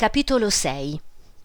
Capitolo 6.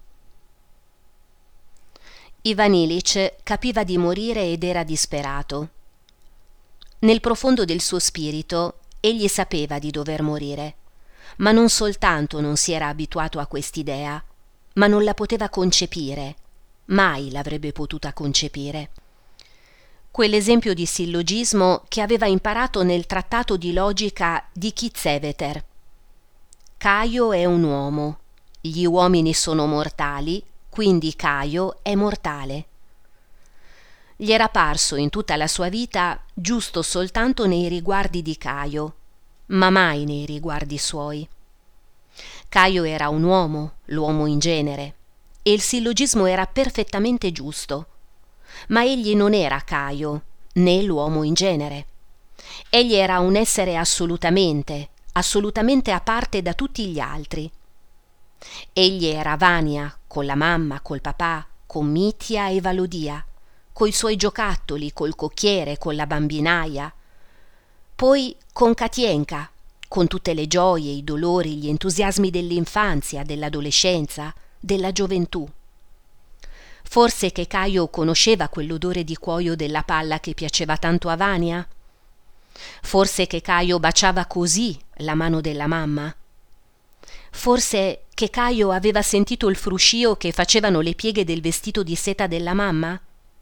Ivan Ilitch capiva di morire ed era disperato. Nel profondo del suo spirito egli sapeva di dover morire, ma non soltanto non si era abituato a quest'idea, ma non la poteva concepire, mai l'avrebbe potuta concepire. Quell'esempio di sillogismo che aveva imparato nel trattato di logica di Kiesewetter. Caio è un uomo, gli uomini sono mortali, quindi Caio è mortale. Gli era parso in tutta la sua vita giusto soltanto nei riguardi di Caio, ma mai nei riguardi suoi. Caio era un uomo, l'uomo in genere, e il sillogismo era perfettamente giusto. Ma egli non era Caio, né l'uomo in genere. Egli era un essere assolutamente a parte da tutti gli altri. Egli era Vania, con la mamma, col papà, con Mitya e Valodia, coi suoi giocattoli, col cocchiere, con la bambinaia. Poi con Katienka, con tutte le gioie, i dolori, gli entusiasmi dell'infanzia, dell'adolescenza, della gioventù. Forse che Caio conosceva quell'odore di cuoio della palla che piaceva tanto a Vania? Forse che Caio baciava così la mano della mamma? Forse che Caio aveva sentito il fruscio che facevano le pieghe del vestito di seta della mamma?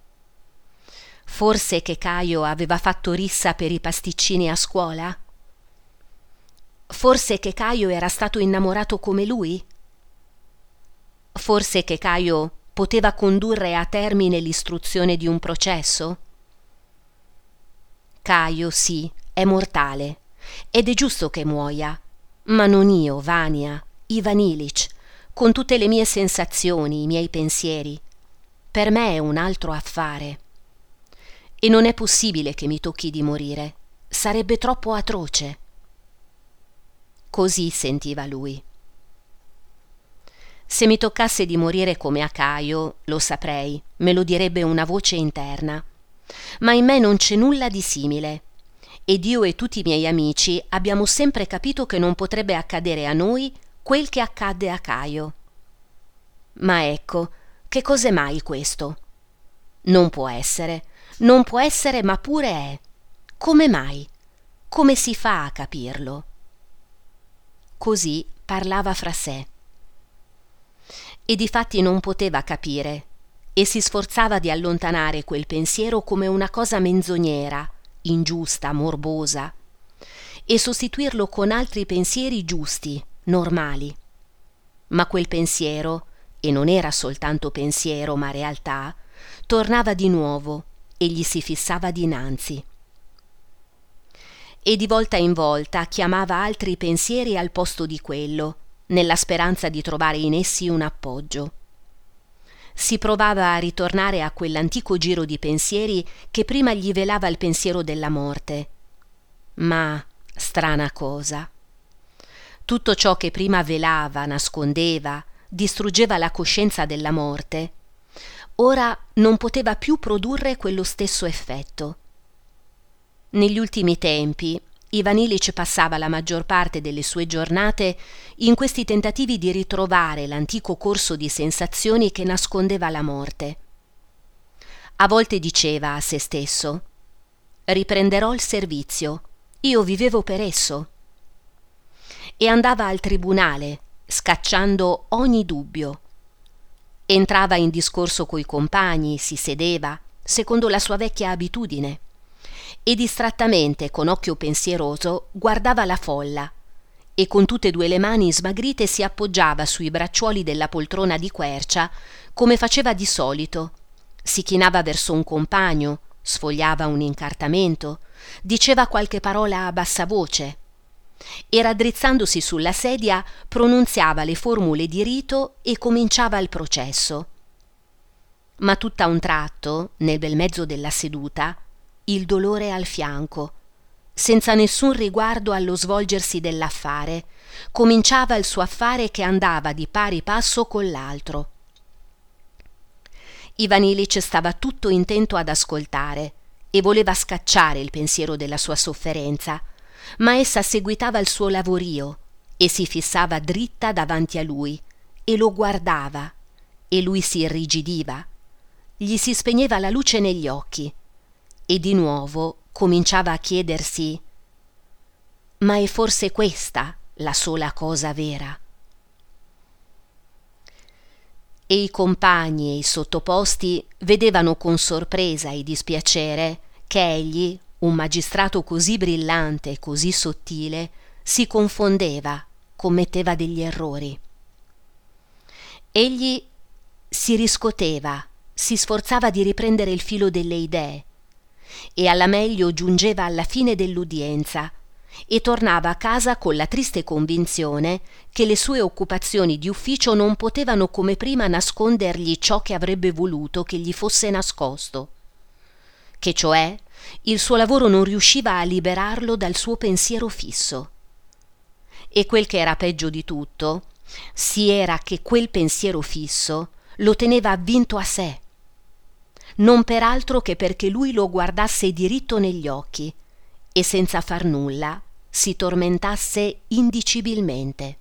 Forse che Caio aveva fatto rissa per i pasticcini a scuola? Forse che Caio era stato innamorato come lui? Forse che Caio poteva condurre a termine l'istruzione di un processo? Caio, sì, è mortale, ed è giusto che muoia, ma non io, Vania, Ivan Ilitch, con tutte le mie sensazioni, i miei pensieri. Per me è un altro affare. E non è possibile che mi tocchi di morire, sarebbe troppo atroce. Così sentiva lui. Se mi toccasse di morire come a Caio, lo saprei, me lo direbbe una voce interna. Ma in me non c'è nulla di simile. Ed io e tutti i miei amici abbiamo sempre capito che non potrebbe accadere a noi quel che accadde a Caio. Ma ecco, che cos'è mai questo? Non può essere, ma pure è. Come mai? Come si fa a capirlo? Così parlava fra sé. E difatti non poteva capire, e si sforzava di allontanare quel pensiero come una cosa menzognera, ingiusta, morbosa, e sostituirlo con altri pensieri giusti, normali. Ma quel pensiero, e non era soltanto pensiero ma realtà, tornava di nuovo e gli si fissava dinanzi. E di volta in volta chiamava altri pensieri al posto di quello, nella speranza di trovare in essi un appoggio. Si provava a ritornare a quell'antico giro di pensieri che prima gli velava il pensiero della morte. Ma, strana cosa, tutto ciò che prima velava, nascondeva, distruggeva la coscienza della morte, ora non poteva più produrre quello stesso effetto. Negli ultimi tempi Ivan Ilitch passava la maggior parte delle sue giornate in questi tentativi di ritrovare l'antico corso di sensazioni che nascondeva la morte. A volte diceva a se stesso: riprenderò il servizio, io vivevo per esso. E andava al tribunale, scacciando ogni dubbio. Entrava in discorso coi compagni, si sedeva, secondo la sua vecchia abitudine, e distrattamente, con occhio pensieroso, guardava la folla e con tutte e due le mani smagrite si appoggiava sui bracciuoli della poltrona di quercia come faceva di solito, si chinava verso un compagno, sfogliava un incartamento, diceva qualche parola a bassa voce e raddrizzandosi sulla sedia pronunziava le formule di rito e cominciava il processo. Ma tutt'a un tratto, nel bel mezzo della seduta, il dolore al fianco, senza nessun riguardo allo svolgersi dell'affare, cominciava il suo affare che andava di pari passo con l'altro. Ivan Ilitch stava tutto intento ad ascoltare e voleva scacciare il pensiero della sua sofferenza, ma essa seguitava il suo lavorio e si fissava dritta davanti a lui, e lo guardava, e lui si irrigidiva, gli si spegneva la luce negli occhi, e di nuovo cominciava a chiedersi: ma è forse questa la sola cosa vera? E i compagni e i sottoposti vedevano con sorpresa e dispiacere che egli, un magistrato così brillante e così sottile, si confondeva, commetteva degli errori. Egli si riscoteva, si sforzava di riprendere il filo delle idee, e alla meglio giungeva alla fine dell'udienza e tornava a casa con la triste convinzione che le sue occupazioni di ufficio non potevano come prima nascondergli ciò che avrebbe voluto che gli fosse nascosto, che cioè il suo lavoro non riusciva a liberarlo dal suo pensiero fisso. E quel che era peggio di tutto si era che quel pensiero fisso lo teneva avvinto a sé, non per altro che perché lui lo guardasse diritto negli occhi e senza far nulla si tormentasse indicibilmente.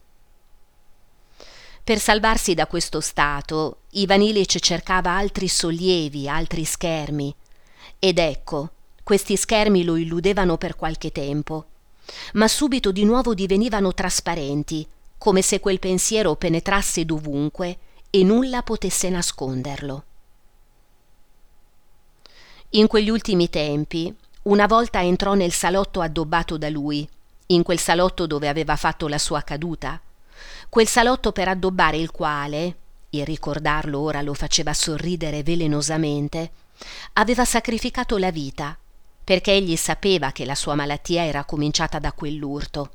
Per salvarsi da questo stato, Ivan Ilic cercava altri sollievi, altri schermi, ed ecco, questi schermi lo illudevano per qualche tempo, ma subito di nuovo divenivano trasparenti, come se quel pensiero penetrasse dovunque e nulla potesse nasconderlo. In quegli ultimi tempi, una volta entrò nel salotto addobbato da lui, in quel salotto dove aveva fatto la sua caduta, quel salotto per addobbare il quale, e ricordarlo ora lo faceva sorridere velenosamente, aveva sacrificato la vita, perché egli sapeva che la sua malattia era cominciata da quell'urto.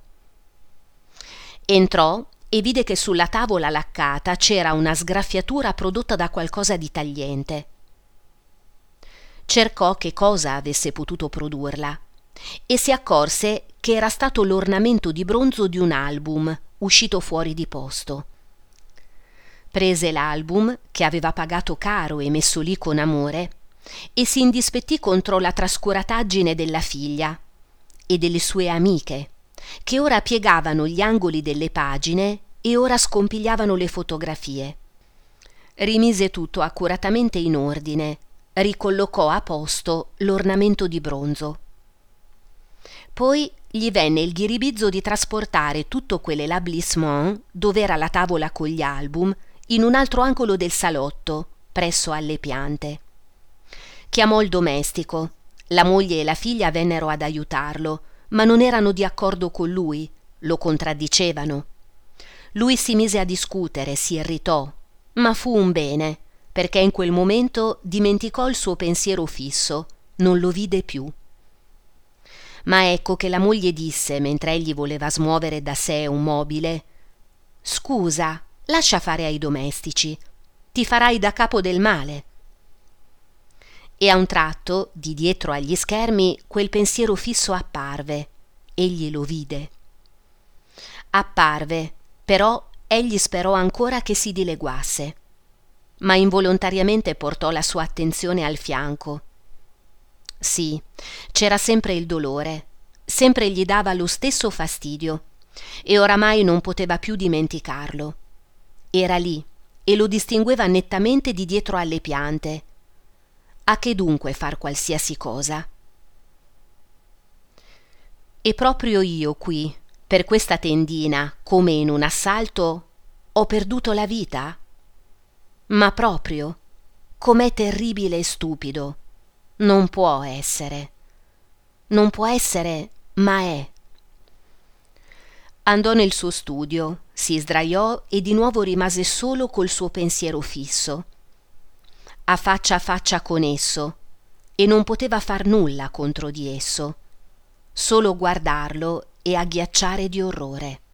Entrò e vide che sulla tavola laccata c'era una sgraffiatura prodotta da qualcosa di tagliente. Cercò che cosa avesse potuto produrla e si accorse che era stato l'ornamento di bronzo di un album uscito fuori di posto. Prese l'album, che aveva pagato caro e messo lì con amore, e si indispettì contro la trascurataggine della figlia e delle sue amiche, che ora piegavano gli angoli delle pagine e ora scompigliavano le fotografie. Rimise tutto accuratamente in ordine, ricollocò a posto l'ornamento di bronzo. Poi gli venne il ghiribizzo di trasportare tutto quell'établissement dove era la tavola con gli album in un altro angolo del salotto, presso alle piante. Chiamò il domestico. La moglie e la figlia vennero ad aiutarlo, ma non erano di accordo con lui, lo contraddicevano. Lui si mise a discutere, si irritò, ma fu un bene, perché in quel momento dimenticò il suo pensiero fisso, non lo vide più. Ma ecco che la moglie disse, mentre egli voleva smuovere da sé un mobile: «Scusa, lascia fare ai domestici, ti farai da capo del male». E a un tratto, di dietro agli schermi, quel pensiero fisso apparve. Egli lo vide. Apparve, però egli sperò ancora che si dileguasse, ma involontariamente portò la sua attenzione al fianco. Sì, c'era sempre il dolore, sempre gli dava lo stesso fastidio, e oramai non poteva più dimenticarlo. Era lì, e lo distingueva nettamente di dietro alle piante. A che dunque far qualsiasi cosa? E proprio io qui, per questa tendina, come in un assalto, ho perduto la vita? Ma proprio, com'è terribile e stupido. Non può essere. Non può essere, ma è. Andò nel suo studio, si sdraiò e di nuovo rimase solo col suo pensiero fisso, a faccia con esso, e non poteva far nulla contro di esso, solo guardarlo e agghiacciare di orrore.